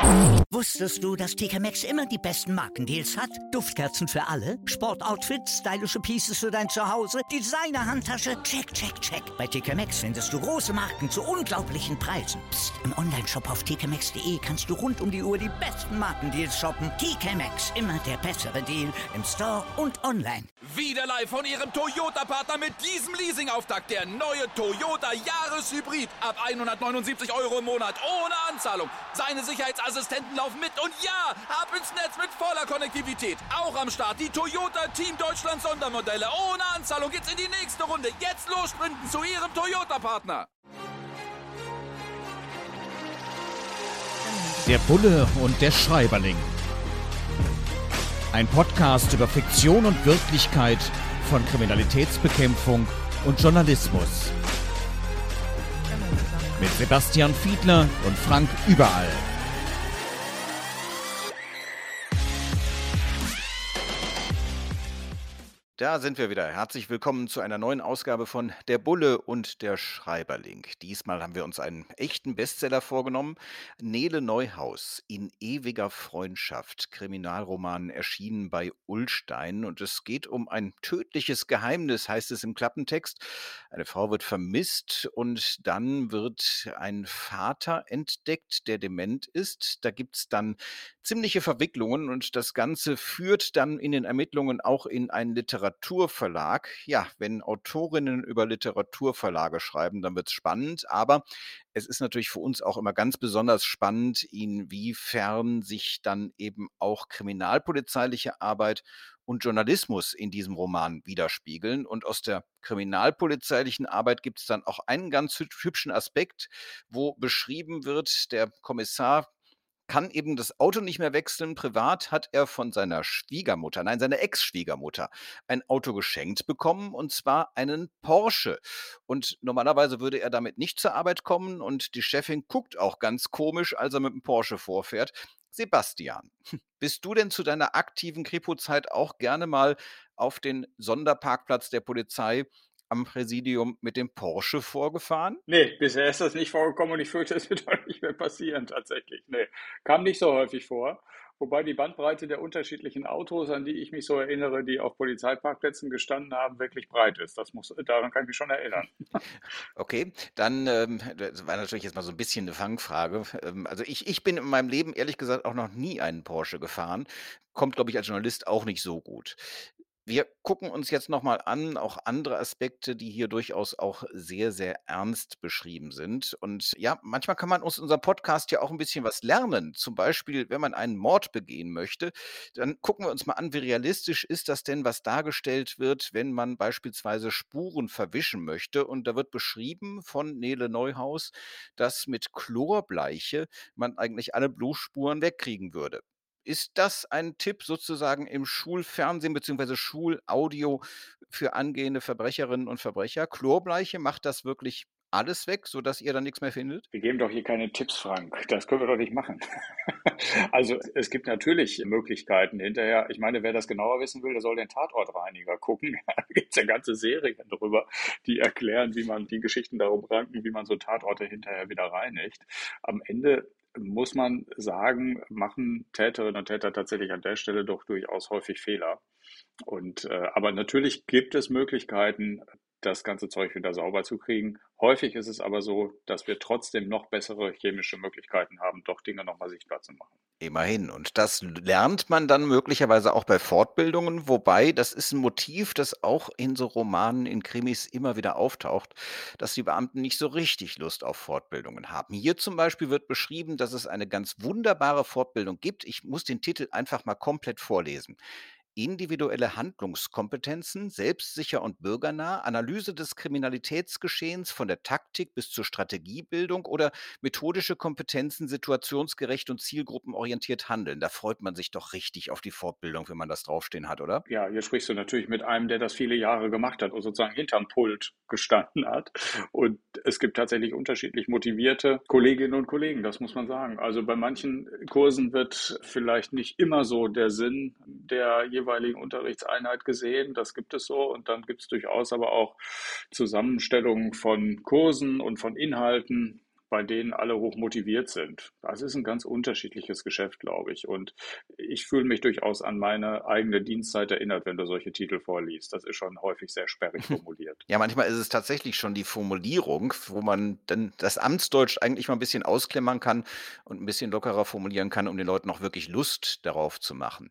Wusstest du, dass TK Maxx immer die besten Markendeals hat? Duftkerzen für alle, Sportoutfits, stylische Pieces für dein Zuhause, Designer-Handtasche, check, check, check. Bei TK Maxx findest du große Marken zu unglaublichen Preisen. Psst. Im Onlineshop auf tkmaxx.de kannst du rund um die Uhr die besten Markendeals shoppen. TK Maxx, immer der bessere Deal im Store und online. Wieder live von Ihrem Toyota-Partner mit diesem Leasing-Auftakt. Der neue Toyota Jahreshybrid. Ab 179 € im Monat. Ohne Anzahlung. Seine Sicherheitsassistenten laufen mit. Und ja, ab ins Netz mit voller Konnektivität. Auch am Start die Toyota Team Deutschland Sondermodelle. Ohne Anzahlung geht's in die nächste Runde. Jetzt los sprinten zu Ihrem Toyota-Partner. Der Bulle und der Schreiberling. Ein Podcast über Fiktion und Wirklichkeit von Kriminalitätsbekämpfung und Journalismus. Mit Sebastian Fiedler und Frank Überall. Da sind wir wieder. Herzlich willkommen zu einer neuen Ausgabe von Der Bulle und der Schreiberling. Diesmal haben wir uns einen echten Bestseller vorgenommen. Nele Neuhaus in ewiger Freundschaft. Kriminalroman erschienen bei Ullstein. Und es geht um ein tödliches Geheimnis, heißt es im Klappentext. Eine Frau wird vermisst und dann wird ein Vater entdeckt, der dement ist. Da gibt es dann ziemliche Verwicklungen und das Ganze führt dann in den Ermittlungen auch in einen Literaturverlag. Ja, wenn Autorinnen über Literaturverlage schreiben, dann wird es spannend, aber es ist natürlich für uns auch immer ganz besonders spannend, inwiefern sich dann eben auch kriminalpolizeiliche Arbeit und Journalismus in diesem Roman widerspiegeln. Und aus der kriminalpolizeilichen Arbeit gibt es dann auch einen ganz hübschen Aspekt, wo beschrieben wird, der Kommissar kann eben das Auto nicht mehr wechseln. Privat hat er von seiner seiner Ex-Schwiegermutter ein Auto geschenkt bekommen, und zwar einen Porsche. Und normalerweise würde er damit nicht zur Arbeit kommen und die Chefin guckt auch ganz komisch, als er mit dem Porsche vorfährt. Sebastian, bist du denn zu deiner aktiven Kripo-Zeit auch gerne mal auf den Sonderparkplatz der Polizei am Präsidium mit dem Porsche vorgefahren? Nee, bisher ist das nicht vorgekommen und ich fürchte, es wird auch nicht mehr passieren tatsächlich. Nee, kam nicht so häufig vor. Wobei die Bandbreite der unterschiedlichen Autos, an die ich mich so erinnere, die auf Polizeiparkplätzen gestanden haben, wirklich breit ist. Daran kann ich mich schon erinnern. Okay, dann das war natürlich jetzt mal so ein bisschen eine Fangfrage. Also ich bin in meinem Leben ehrlich gesagt auch noch nie einen Porsche gefahren. Kommt, glaube ich, als Journalist auch nicht so gut. Wir gucken uns jetzt noch mal an, auch andere Aspekte, die hier durchaus auch sehr, sehr ernst beschrieben sind. Und ja, manchmal kann man aus unserem Podcast ja auch ein bisschen was lernen. Zum Beispiel, wenn man einen Mord begehen möchte, dann gucken wir uns mal an, wie realistisch ist das denn, was dargestellt wird, wenn man beispielsweise Spuren verwischen möchte. Und da wird beschrieben von Nele Neuhaus, dass mit Chlorbleiche man eigentlich alle Blutspuren wegkriegen würde. Ist das ein Tipp sozusagen im Schulfernsehen bzw. Schulaudio für angehende Verbrecherinnen und Verbrecher? Chlorbleiche macht das wirklich alles weg, sodass ihr dann nichts mehr findet? Wir geben doch hier keine Tipps, Frank. Das können wir doch nicht machen. Also es gibt natürlich Möglichkeiten hinterher. Ich meine, wer das genauer wissen will, der soll den Tatortreiniger gucken. Da gibt es ja ganze Serien darüber, die erklären, wie man die Geschichten darum ranken, wie man so Tatorte hinterher wieder reinigt. Am Ende muss man sagen, machen Täterinnen und Täter tatsächlich an der Stelle doch durchaus häufig Fehler. Aber natürlich gibt es Möglichkeiten, das ganze Zeug wieder sauber zu kriegen. Häufig ist es aber so, dass wir trotzdem noch bessere chemische Möglichkeiten haben, doch Dinge nochmal sichtbar zu machen. Immerhin. Und das lernt man dann möglicherweise auch bei Fortbildungen, wobei das ist ein Motiv, das auch in so Romanen, in Krimis immer wieder auftaucht, dass die Beamten nicht so richtig Lust auf Fortbildungen haben. Hier zum Beispiel wird beschrieben, dass es eine ganz wunderbare Fortbildung gibt. Ich muss den Titel einfach mal komplett vorlesen. Individuelle Handlungskompetenzen, selbstsicher und bürgernah, Analyse des Kriminalitätsgeschehens von der Taktik bis zur Strategiebildung oder methodische Kompetenzen, situationsgerecht und zielgruppenorientiert handeln. Da freut man sich doch richtig auf die Fortbildung, wenn man das draufstehen hat, oder? Ja, hier sprichst du natürlich mit einem, der das viele Jahre gemacht hat und sozusagen hinterm Pult gestanden hat. Und es gibt tatsächlich unterschiedlich motivierte Kolleginnen und Kollegen, das muss man sagen. Also bei manchen Kursen wird vielleicht nicht immer so der Sinn der jeweiligen Unterrichtseinheit gesehen. Das gibt es so. Und dann gibt es durchaus aber auch Zusammenstellungen von Kursen und von Inhalten, bei denen alle hoch motiviert sind. Das ist ein ganz unterschiedliches Geschäft, glaube ich. Und ich fühle mich durchaus an meine eigene Dienstzeit erinnert, wenn du solche Titel vorliest. Das ist schon häufig sehr sperrig formuliert. Ja, manchmal ist es tatsächlich schon die Formulierung, wo man dann das Amtsdeutsch eigentlich mal ein bisschen ausklammern kann und ein bisschen lockerer formulieren kann, um den Leuten auch wirklich Lust darauf zu machen.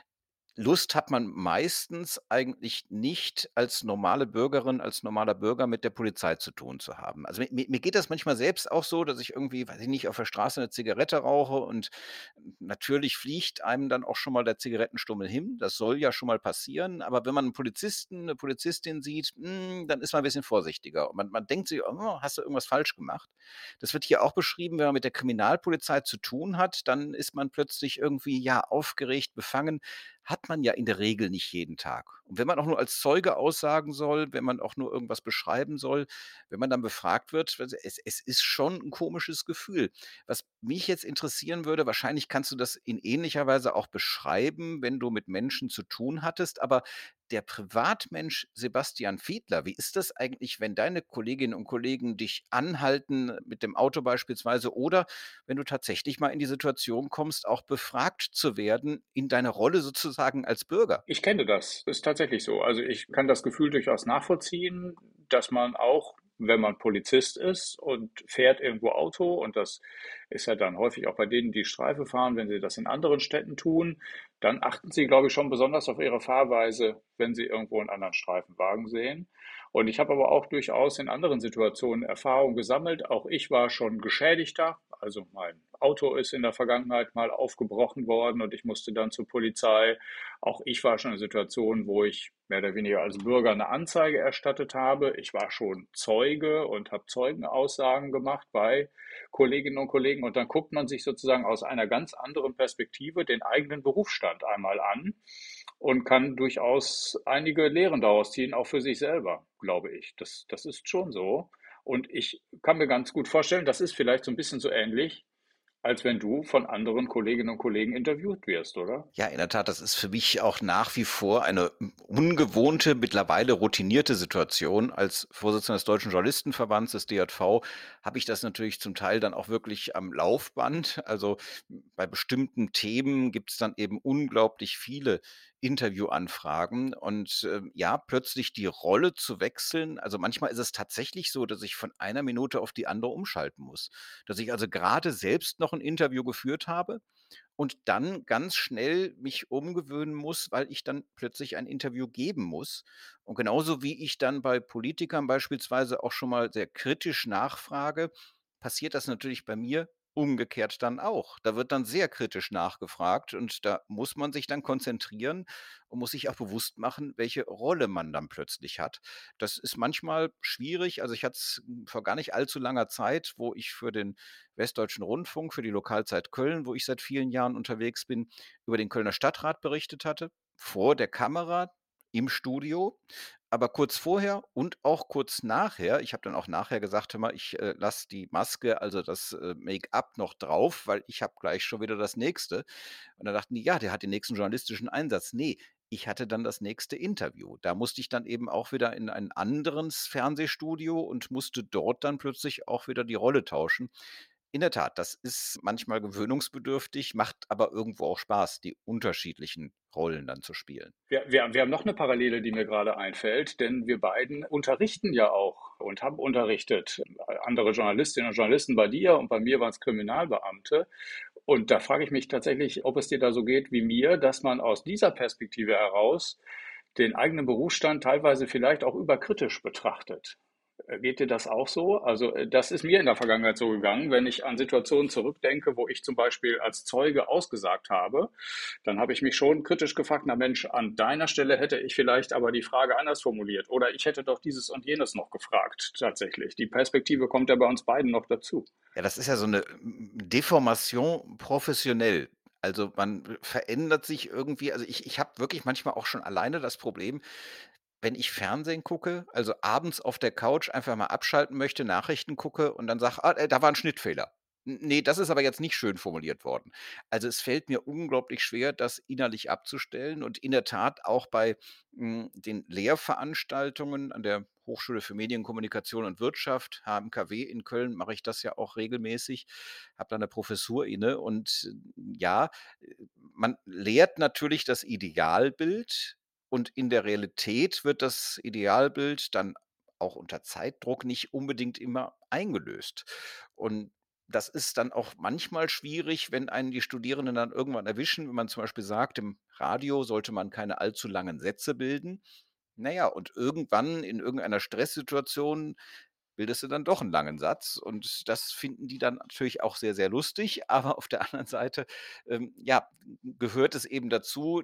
Lust hat man meistens eigentlich nicht als normale Bürgerin, als normaler Bürger mit der Polizei zu tun zu haben. Also, mir geht das manchmal selbst auch so, dass ich irgendwie, weiß ich nicht, auf der Straße eine Zigarette rauche und natürlich fliegt einem dann auch schon mal der Zigarettenstummel hin. Das soll ja schon mal passieren, aber wenn man einen Polizisten, eine Polizistin sieht, dann ist man ein bisschen vorsichtiger. Und man denkt sich: „Oh, hast du irgendwas falsch gemacht?“ Das wird hier auch beschrieben, wenn man mit der Kriminalpolizei zu tun hat, dann ist man plötzlich irgendwie, ja, aufgeregt, befangen. Hat man ja in der Regel nicht jeden Tag. Und wenn man auch nur als Zeuge aussagen soll, wenn man auch nur irgendwas beschreiben soll, wenn man dann befragt wird, also es ist schon ein komisches Gefühl. Was mich jetzt interessieren würde, wahrscheinlich kannst du das in ähnlicher Weise auch beschreiben, wenn du mit Menschen zu tun hattest, aber der Privatmensch Sebastian Fiedler, wie ist das eigentlich, wenn deine Kolleginnen und Kollegen dich anhalten mit dem Auto beispielsweise oder wenn du tatsächlich mal in die Situation kommst, auch befragt zu werden in deiner Rolle sozusagen als Bürger? Ich kenne das, ist tatsächlich so. Also ich kann das Gefühl durchaus nachvollziehen, dass man auch, wenn man Polizist ist und fährt irgendwo Auto, und das ist ja dann häufig auch bei denen, die Streife fahren, wenn sie das in anderen Städten tun, dann achten sie, glaube ich, schon besonders auf ihre Fahrweise, wenn sie irgendwo einen anderen Streifenwagen sehen. Und ich habe aber auch durchaus in anderen Situationen Erfahrung gesammelt. Auch ich war schon Geschädigter. Also mein Auto ist in der Vergangenheit mal aufgebrochen worden und ich musste dann zur Polizei. Auch ich war schon in Situationen, wo ich mehr oder weniger als Bürger eine Anzeige erstattet habe. Ich war schon Zeuge und habe Zeugenaussagen gemacht bei Kolleginnen und Kollegen. Und dann guckt man sich sozusagen aus einer ganz anderen Perspektive den eigenen Berufsstand einmal an und kann durchaus einige Lehren daraus ziehen, auch für sich selber, glaube ich. Das ist schon so. Und ich kann mir ganz gut vorstellen, das ist vielleicht so ein bisschen so ähnlich, als wenn du von anderen Kolleginnen und Kollegen interviewt wirst, oder? Ja, in der Tat, das ist für mich auch nach wie vor eine ungewohnte, mittlerweile routinierte Situation. Als Vorsitzender des Deutschen Journalistenverbands, des DJV, habe ich das natürlich zum Teil dann auch wirklich am Laufband. Also bei bestimmten Themen gibt es dann eben unglaublich viele Interviewanfragen und ja, plötzlich die Rolle zu wechseln. Also manchmal ist es tatsächlich so, dass ich von einer Minute auf die andere umschalten muss. Dass ich also gerade selbst noch ein Interview geführt habe und dann ganz schnell mich umgewöhnen muss, weil ich dann plötzlich ein Interview geben muss. Und genauso wie ich dann bei Politikern beispielsweise auch schon mal sehr kritisch nachfrage, passiert das natürlich bei mir umgekehrt dann auch. Da wird dann sehr kritisch nachgefragt und da muss man sich dann konzentrieren und muss sich auch bewusst machen, welche Rolle man dann plötzlich hat. Das ist manchmal schwierig. Also ich hatte es vor gar nicht allzu langer Zeit, wo ich für den Westdeutschen Rundfunk, für die Lokalzeit Köln, wo ich seit vielen Jahren unterwegs bin, über den Kölner Stadtrat berichtet hatte, vor der Kamera, im Studio, aber kurz vorher und auch kurz nachher. Ich habe dann auch nachher gesagt: „Hör mal, ich lasse die Maske, also das Make-up noch drauf, weil ich habe gleich schon wieder das Nächste.“ Und dann dachten die: „Ja, der hat den nächsten journalistischen Einsatz.“ Ne, ich hatte dann das nächste Interview. Da musste ich dann eben auch wieder in ein anderes Fernsehstudio und musste dort dann plötzlich auch wieder die Rolle tauschen. In der Tat, das ist manchmal gewöhnungsbedürftig, macht aber irgendwo auch Spaß, die unterschiedlichen Rollen dann zu spielen. Wir haben noch eine Parallele, die mir gerade einfällt, denn wir beiden unterrichten ja auch und haben unterrichtet. Andere Journalistinnen und Journalisten bei dir und bei mir waren es Kriminalbeamte. Und da frage ich mich tatsächlich, ob es dir da so geht wie mir, dass man aus dieser Perspektive heraus den eigenen Berufsstand teilweise vielleicht auch überkritisch betrachtet. Geht dir das auch so? Also das ist mir in der Vergangenheit so gegangen, wenn ich an Situationen zurückdenke, wo ich zum Beispiel als Zeuge ausgesagt habe, dann habe ich mich schon kritisch gefragt, na Mensch, an deiner Stelle hätte ich vielleicht aber die Frage anders formuliert oder ich hätte doch dieses und jenes noch gefragt, tatsächlich. Die Perspektive kommt ja bei uns beiden noch dazu. Ja, das ist ja so eine Deformation professionell. Also, man verändert sich irgendwie, also, ich habe wirklich manchmal auch schon alleine das Problem, wenn ich Fernsehen gucke, also abends auf der Couch einfach mal abschalten möchte, Nachrichten gucke und dann sage: „Ah, da war ein Schnittfehler. Ne, das ist aber jetzt nicht schön formuliert worden.“ Also, es fällt mir unglaublich schwer, das innerlich abzustellen und in der Tat auch bei den Lehrveranstaltungen an der Hochschule für Medienkommunikation und Wirtschaft, HMKW in Köln, mache ich das ja auch regelmäßig, habe da eine Professur inne und ja, man lehrt natürlich das Idealbild und in der Realität wird das Idealbild dann auch unter Zeitdruck nicht unbedingt immer eingelöst. Und das ist dann auch manchmal schwierig, wenn einen die Studierenden dann irgendwann erwischen, wenn man zum Beispiel sagt, im Radio sollte man keine allzu langen Sätze bilden. Na ja, und irgendwann in irgendeiner Stresssituation bildest du dann doch einen langen Satz und das finden die dann natürlich auch sehr, sehr lustig, aber auf der anderen Seite, ja, gehört es eben dazu,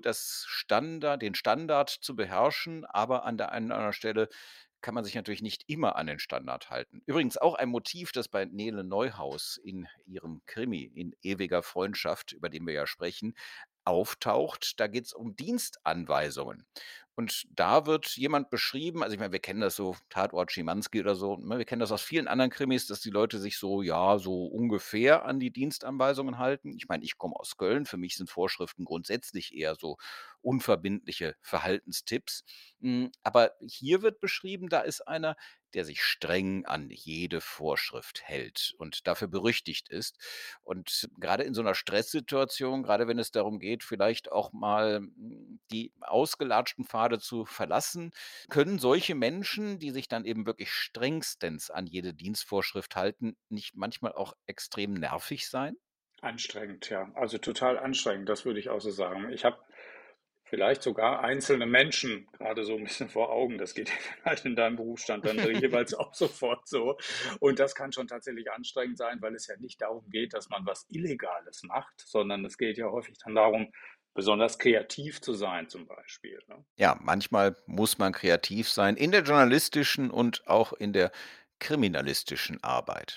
den Standard zu beherrschen, aber an der einen oder anderen Stelle kann man sich natürlich nicht immer an den Standard halten. Übrigens auch ein Motiv, das bei Nele Neuhaus in ihrem Krimi in „Ewiger Freundschaft“, über den wir ja sprechen, auftaucht. Da geht es um Dienstanweisungen. Und da wird jemand beschrieben, also ich meine, wir kennen das so, Tatort Schimanski oder so, ne, wir kennen das aus vielen anderen Krimis, dass die Leute sich so, ja, so ungefähr an die Dienstanweisungen halten. Ich meine, ich komme aus Köln, für mich sind Vorschriften grundsätzlich eher so unverbindliche Verhaltenstipps. Aber hier wird beschrieben, da ist einer, der sich streng an jede Vorschrift hält und dafür berüchtigt ist. Und gerade in so einer Stresssituation, gerade wenn es darum geht, vielleicht auch mal die ausgelatschten Pfade zu verlassen, können solche Menschen, die sich dann eben wirklich strengstens an jede Dienstvorschrift halten, nicht manchmal auch extrem nervig sein? Anstrengend, ja. Also total anstrengend, das würde ich auch so sagen. Ich habe vielleicht sogar einzelne Menschen gerade so ein bisschen vor Augen. Das geht ja vielleicht in deinem Berufsstand dann jeweils auch sofort so. Und das kann schon tatsächlich anstrengend sein, weil es ja nicht darum geht, dass man was Illegales macht, sondern es geht ja häufig dann darum, besonders kreativ zu sein zum Beispiel, ne? Ja, manchmal muss man kreativ sein in der journalistischen und auch in der kriminalistischen Arbeit.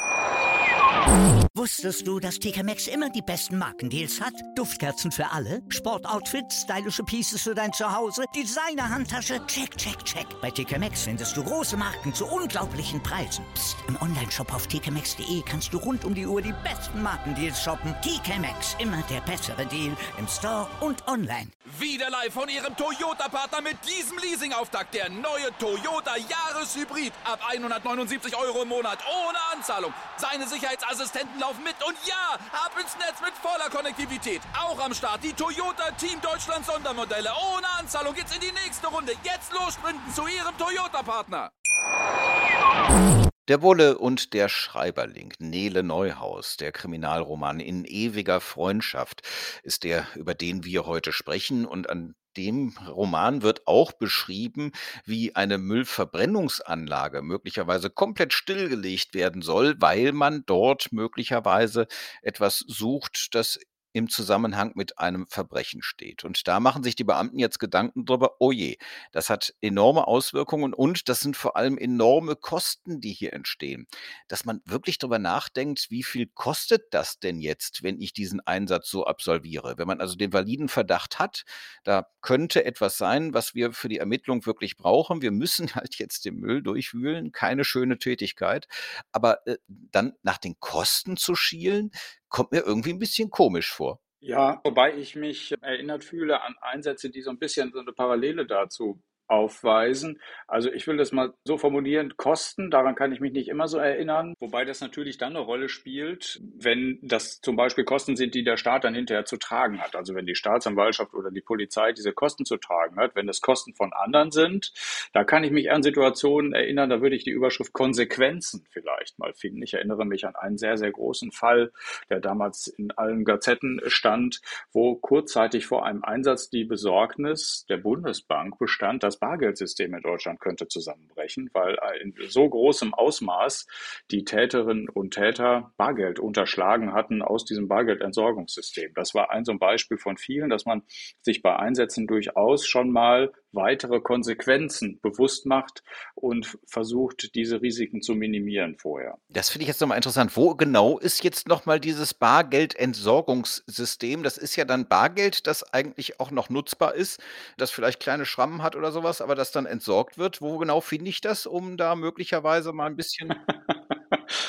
Wusstest du, dass TK Maxx immer die besten Markendeals hat? Duftkerzen für alle, Sportoutfits, stylische Pieces für dein Zuhause, Designer-Handtasche, check, check, check. Bei TK Maxx findest du große Marken zu unglaublichen Preisen. Psst. Im Onlineshop auf tkmaxx.de kannst du rund um die Uhr die besten Markendeals shoppen. TK Maxx, immer der bessere Deal im Store und online. Wieder live von Ihrem Toyota-Partner mit diesem Leasing-Auftakt. Der neue Toyota Jahreshybrid. Ab 179 Euro im Monat ohne Anzahlung. Seine Sicherheitsassistenten laufen mit und ja, ab ins Netz mit voller Konnektivität. Auch am Start die Toyota Team Deutschland Sondermodelle. Ohne Anzahlung geht's in die nächste Runde. Jetzt los sprinten zu Ihrem Toyota-Partner. Der Bulle und der Schreiberling, Nele Neuhaus, der Kriminalroman in ewiger Freundschaft, ist der, über den wir heute sprechen. Und an dem Roman wird auch beschrieben, wie eine Müllverbrennungsanlage möglicherweise komplett stillgelegt werden soll, weil man dort möglicherweise etwas sucht, das im Zusammenhang mit einem Verbrechen steht. Und da machen sich die Beamten jetzt Gedanken drüber, oh je, das hat enorme Auswirkungen und das sind vor allem enorme Kosten, die hier entstehen. Dass man wirklich drüber nachdenkt, wie viel kostet das denn jetzt, wenn ich diesen Einsatz so absolviere? Wenn man also den validen Verdacht hat, da könnte etwas sein, was wir für die Ermittlung wirklich brauchen. Wir müssen halt jetzt den Müll durchwühlen, keine schöne Tätigkeit. Aber dann nach den Kosten zu schielen, kommt mir irgendwie ein bisschen komisch vor. Ja, wobei ich mich erinnert fühle an Einsätze, die so ein bisschen so eine Parallele dazu aufweisen. Also, ich will das mal so formulieren, Kosten, daran kann ich mich nicht immer so erinnern, wobei das natürlich dann eine Rolle spielt, wenn das zum Beispiel Kosten sind, die der Staat dann hinterher zu tragen hat. Also, wenn die Staatsanwaltschaft oder die Polizei diese Kosten zu tragen hat. Wenn das Kosten von anderen sind, da kann ich mich an Situationen erinnern, da würde ich die Überschrift Konsequenzen vielleicht mal finden. Ich erinnere mich an einen sehr, sehr großen Fall, der damals in allen Gazetten stand, wo kurzzeitig vor einem Einsatz die Besorgnis der Bundesbank bestand, das Bargeldsystem in Deutschland könnte zusammenbrechen, weil in so großem Ausmaß die Täterinnen und Täter Bargeld unterschlagen hatten aus diesem Bargeldentsorgungssystem. Das war ein so ein Beispiel von vielen, dass man sich bei Einsätzen durchaus schon mal weitere Konsequenzen bewusst macht und versucht, diese Risiken zu minimieren vorher. Das finde ich jetzt nochmal interessant. Wo genau ist jetzt nochmal dieses Bargeldentsorgungssystem? Das ist ja dann Bargeld, das eigentlich auch noch nutzbar ist, das vielleicht kleine Schrammen hat oder sowas, aber das dann entsorgt wird. Wo genau finde ich das, um da möglicherweise mal ein bisschen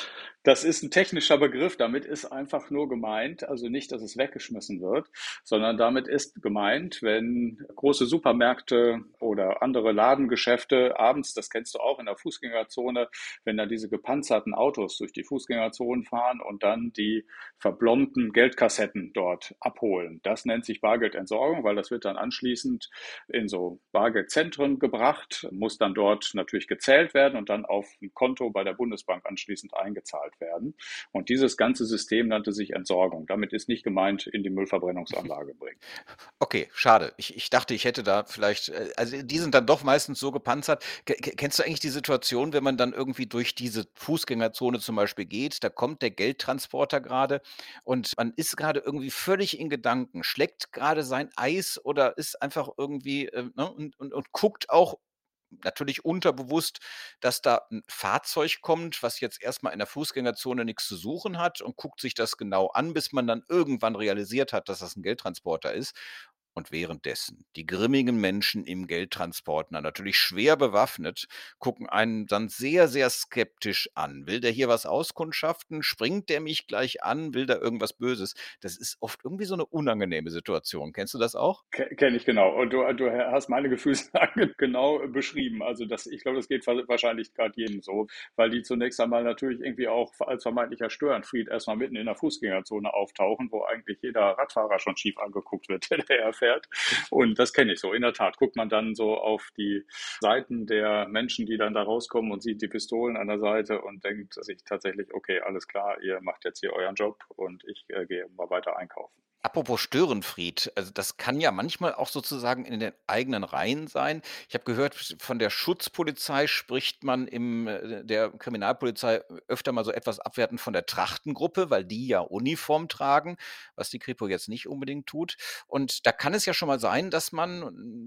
Das ist ein technischer Begriff. Damit ist einfach nur gemeint, also nicht, dass es weggeschmissen wird, sondern damit ist gemeint, wenn große Supermärkte oder andere Ladengeschäfte abends, das kennst du auch in der Fußgängerzone, wenn da diese gepanzerten Autos durch die Fußgängerzonen fahren und dann die verblombten Geldkassetten dort abholen. Das nennt sich Bargeldentsorgung, weil das wird dann anschließend in so Bargeldzentren gebracht, muss dann dort natürlich gezählt werden und dann auf ein Konto bei der Bundesbank anschließend eingezahlt werden. Und dieses ganze System nannte sich Entsorgung. Damit ist nicht gemeint, in die Müllverbrennungsanlage bringen. Okay, schade. Ich dachte, ich hätte da vielleicht, also die sind dann doch meistens so gepanzert. Kennst du eigentlich die Situation, wenn man dann irgendwie durch diese Fußgängerzone zum Beispiel geht, da kommt der Geldtransporter gerade und man ist gerade irgendwie völlig in Gedanken, schlägt gerade sein Eis oder ist einfach irgendwie, ne, und guckt auch natürlich unterbewusst, dass da ein Fahrzeug kommt, was jetzt erstmal in der Fußgängerzone nichts zu suchen hat und guckt sich das genau an, bis man dann irgendwann realisiert hat, dass das ein Geldtransporter ist. Und währenddessen die grimmigen Menschen im Geldtransporter, natürlich schwer bewaffnet, gucken einen dann sehr, sehr skeptisch an. Will der hier was auskundschaften? Springt der mich gleich an? Will der irgendwas Böses? Das ist oft irgendwie so eine unangenehme Situation. Kennst du das auch? Kenne ich genau. Und du hast meine Gefühlslage genau beschrieben. Also ich glaube, das geht wahrscheinlich gerade jedem so, weil die zunächst einmal natürlich irgendwie auch als vermeintlicher Störenfried erstmal mitten in der Fußgängerzone auftauchen, wo eigentlich jeder Radfahrer schon schief angeguckt wird, der daher fährt. Und das kenne ich so. In der Tat guckt man dann so auf die Seiten der Menschen, die dann da rauskommen und sieht die Pistolen an der Seite und denkt sich tatsächlich, okay, alles klar, ihr macht jetzt hier euren Job und ich gehe mal weiter einkaufen. Apropos Störenfried, also das kann ja manchmal auch sozusagen in den eigenen Reihen sein. Ich habe gehört, von der Schutzpolizei spricht man der Kriminalpolizei öfter mal so etwas abwertend von der Trachtengruppe, weil die ja Uniform tragen, was die Kripo jetzt nicht unbedingt tut. Und da kann es ja schon mal sein, dass man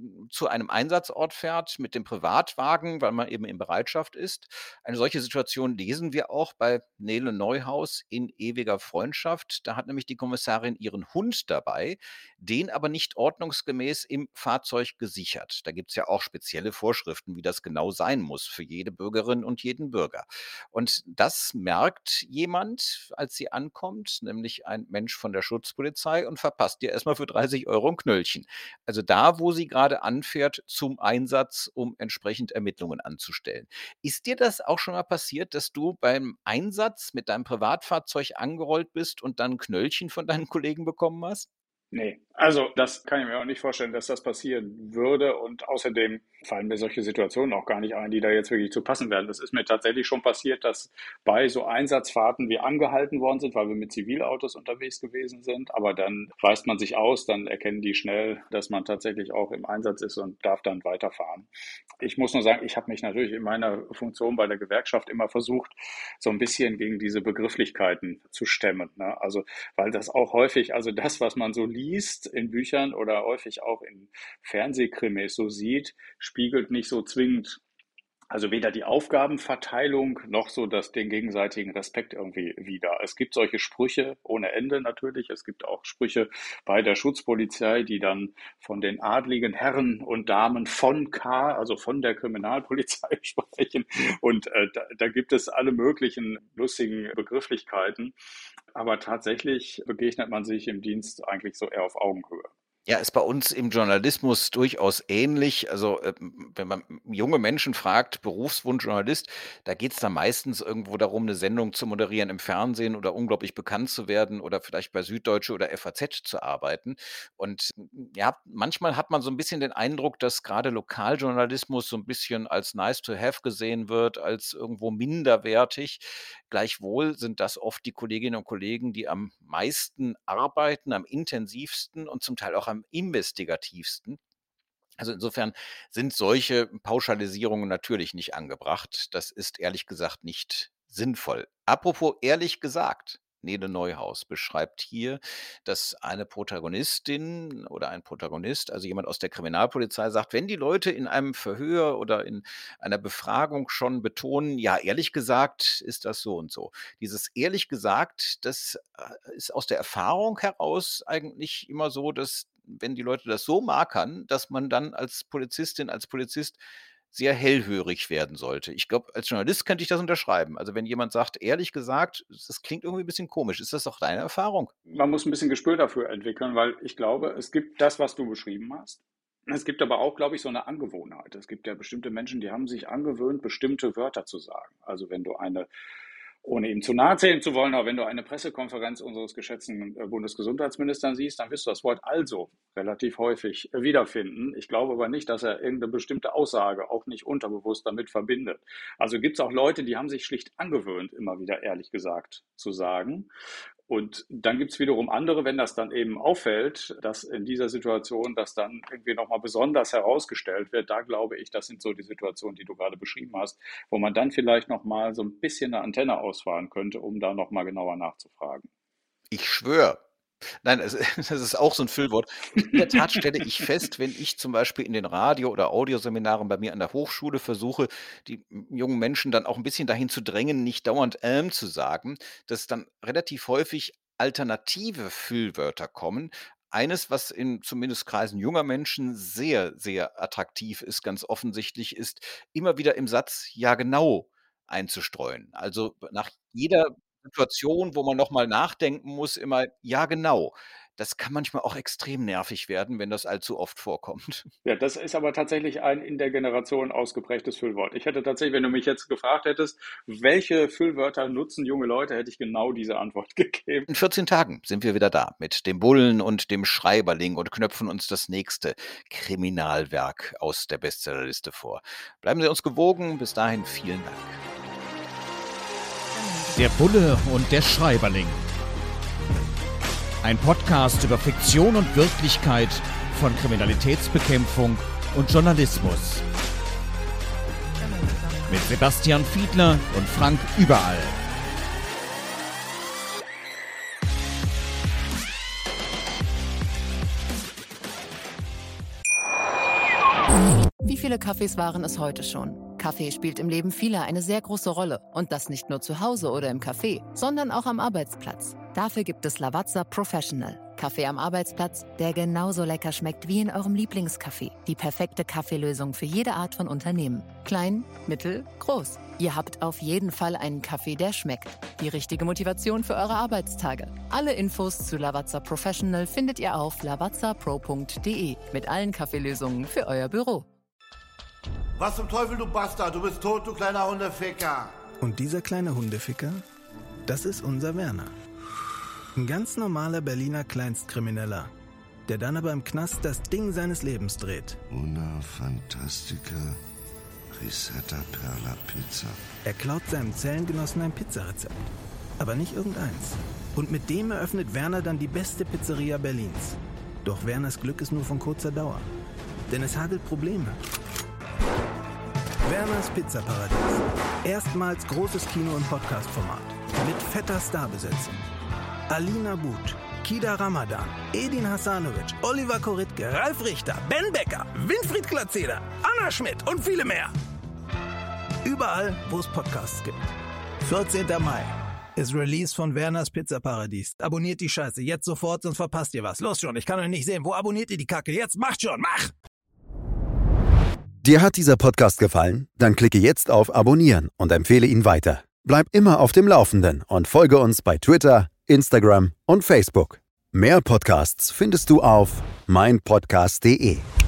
zu einem Einsatzort fährt mit dem Privatwagen, weil man eben in Bereitschaft ist. Eine solche Situation lesen wir auch bei Nele Neuhaus in Ewiger Freundschaft. Da hat nämlich die Kommissarin ihren Hund dabei, den aber nicht ordnungsgemäß im Fahrzeug gesichert. Da gibt es ja auch spezielle Vorschriften, wie das genau sein muss für jede Bürgerin und jeden Bürger. Und das merkt jemand, als sie ankommt, nämlich ein Mensch von der Schutzpolizei und verpasst ihr erstmal für 30 € ein Knöllchen. Also da, wo sie gerade anfährt zum Einsatz, um entsprechend Ermittlungen anzustellen. Ist dir das auch schon mal passiert, dass du beim Einsatz mit deinem Privatfahrzeug angerollt bist und dann 'n Knöllchen von deinen Kollegen bekommen hast? Nee, also das kann ich mir auch nicht vorstellen, dass das passieren würde. Und außerdem fallen mir solche Situationen auch gar nicht ein, die da jetzt wirklich zu passen werden. Das ist mir tatsächlich schon passiert, dass bei so Einsatzfahrten wir angehalten worden sind, weil wir mit Zivilautos unterwegs gewesen sind. Aber dann weist man sich aus, dann erkennen die schnell, dass man tatsächlich auch im Einsatz ist und darf dann weiterfahren. Ich muss nur sagen, ich habe mich natürlich in meiner Funktion bei der Gewerkschaft immer versucht, so ein bisschen gegen diese Begrifflichkeiten zu stemmen, ne? Also weil das auch häufig, also das, was man so liest in Büchern oder häufig auch in Fernsehkrimis so sieht, spiegelt nicht so zwingend, also weder die Aufgabenverteilung noch so den gegenseitigen Respekt irgendwie wider. Es gibt solche Sprüche ohne Ende natürlich. Es gibt auch Sprüche bei der Schutzpolizei, die dann von den adligen Herren und Damen von K, also von der Kriminalpolizei sprechen. Und da gibt es alle möglichen lustigen Begrifflichkeiten. Aber tatsächlich begegnet man sich im Dienst eigentlich so eher auf Augenhöhe. Ja, ist bei uns im Journalismus durchaus ähnlich. Also, wenn man junge Menschen fragt, Berufswunsch Journalist, da geht's dann meistens irgendwo darum, eine Sendung zu moderieren im Fernsehen oder unglaublich bekannt zu werden oder vielleicht bei Süddeutsche oder FAZ zu arbeiten. Und, ja, manchmal hat man so ein bisschen den Eindruck, dass gerade Lokaljournalismus so ein bisschen als nice to have gesehen wird, als irgendwo minderwertig. Gleichwohl sind das oft die Kolleginnen und Kollegen, die am meisten arbeiten, am intensivsten und zum Teil auch am investigativsten. Also insofern sind solche Pauschalisierungen natürlich nicht angebracht. Das ist ehrlich gesagt nicht sinnvoll. Apropos ehrlich gesagt. Nele Neuhaus beschreibt hier, dass eine Protagonistin oder ein Protagonist, also jemand aus der Kriminalpolizei, sagt, wenn die Leute in einem Verhör oder in einer Befragung schon betonen, ja, ehrlich gesagt ist das so und so. Dieses ehrlich gesagt, das ist aus der Erfahrung heraus eigentlich immer so, dass wenn die Leute das so markern, dass man dann als Polizistin, als Polizist sehr hellhörig werden sollte. Ich glaube, als Journalist könnte ich das unterschreiben. Also wenn jemand sagt, ehrlich gesagt, das klingt irgendwie ein bisschen komisch. Ist das doch deine Erfahrung? Man muss ein bisschen Gespür dafür entwickeln, weil ich glaube, es gibt das, was du beschrieben hast. Es gibt aber auch, glaube ich, so eine Angewohnheit. Es gibt ja bestimmte Menschen, die haben sich angewöhnt, bestimmte Wörter zu sagen. Also wenn du ohne ihm zu nahe zählen zu wollen, aber wenn du eine Pressekonferenz unseres geschätzten Bundesgesundheitsministers siehst, dann wirst du das Wort also relativ häufig wiederfinden. Ich glaube aber nicht, dass er irgendeine bestimmte Aussage auch nicht unterbewusst damit verbindet. Also gibt es auch Leute, die haben sich schlicht angewöhnt, immer wieder ehrlich gesagt zu sagen. Und dann gibt es wiederum andere, wenn das dann eben auffällt, dass in dieser Situation das dann irgendwie nochmal besonders herausgestellt wird. Da glaube ich, das sind so die Situationen, die du gerade beschrieben hast, wo man dann vielleicht nochmal so ein bisschen eine Antenne ausfahren könnte, um da nochmal genauer nachzufragen. Ich schwöre. Nein, das ist auch so ein Füllwort. In der Tat stelle ich fest, wenn ich zum Beispiel in den Radio- oder Audioseminaren bei mir an der Hochschule versuche, die jungen Menschen dann auch ein bisschen dahin zu drängen, nicht dauernd zu sagen, dass dann relativ häufig alternative Füllwörter kommen. Eines, was in zumindest Kreisen junger Menschen sehr, sehr attraktiv ist, ganz offensichtlich, ist immer wieder im Satz ja genau einzustreuen. Also nach jeder Situation, wo man noch mal nachdenken muss, immer: „Ja, genau.“ Das kann manchmal auch extrem nervig werden, wenn das allzu oft vorkommt. Ja, das ist aber tatsächlich ein in der Generation ausgeprägtes Füllwort. Ich hätte tatsächlich, wenn du mich jetzt gefragt hättest, welche Füllwörter nutzen junge Leute, hätte ich genau diese Antwort gegeben. In 14 Tagen sind wir wieder da mit dem Bullen und dem Schreiberling und knöpfen uns das nächste Kriminalwerk aus der Bestsellerliste vor. Bleiben Sie uns gewogen. Bis dahin vielen Dank. Der Bulle und der Schreiberling. Ein Podcast über Fiktion und Wirklichkeit von Kriminalitätsbekämpfung und Journalismus. Mit Sebastian Fiedler und Frank Überall. Wie viele Kaffees waren es heute schon? Kaffee spielt im Leben vieler eine sehr große Rolle. Und das nicht nur zu Hause oder im Café, sondern auch am Arbeitsplatz. Dafür gibt es Lavazza Professional. Kaffee am Arbeitsplatz, der genauso lecker schmeckt wie in eurem Lieblingscafé. Die perfekte Kaffeelösung für jede Art von Unternehmen. Klein, mittel, groß. Ihr habt auf jeden Fall einen Kaffee, der schmeckt. Die richtige Motivation für eure Arbeitstage. Alle Infos zu Lavazza Professional findet ihr auf lavazzapro.de mit allen Kaffeelösungen für euer Büro. Was zum Teufel, du Bastard? Du bist tot, du kleiner Hundeficker. Und dieser kleine Hundeficker, das ist unser Werner. Ein ganz normaler Berliner Kleinstkrimineller, der dann aber im Knast das Ding seines Lebens dreht. Una Fantastica Risetta Perla Pizza. Er klaut seinem Zellengenossen ein Pizzarezept, aber nicht irgendeins. Und mit dem eröffnet Werner dann die beste Pizzeria Berlins. Doch Werners Glück ist nur von kurzer Dauer, denn es hagelt Probleme. Werners Pizzaparadies. Erstmals großes Kino- und Podcast-Format. Mit fetter Starbesetzung. Alina But, Kida Ramadan, Edin Hasanovic, Oliver Koritke, Ralf Richter, Ben Becker, Winfried Glatzeder, Anna Schmidt und viele mehr. Überall, wo es Podcasts gibt. 14. Mai ist Release von Werners Pizzaparadies. Abonniert die Scheiße jetzt sofort, sonst verpasst ihr was. Los schon, ich kann euch nicht sehen. Wo abonniert ihr die Kacke? Jetzt macht schon, mach! Dir hat dieser Podcast gefallen? Dann klicke jetzt auf Abonnieren und empfehle ihn weiter. Bleib immer auf dem Laufenden und folge uns bei Twitter, Instagram und Facebook. Mehr Podcasts findest du auf meinpodcast.de.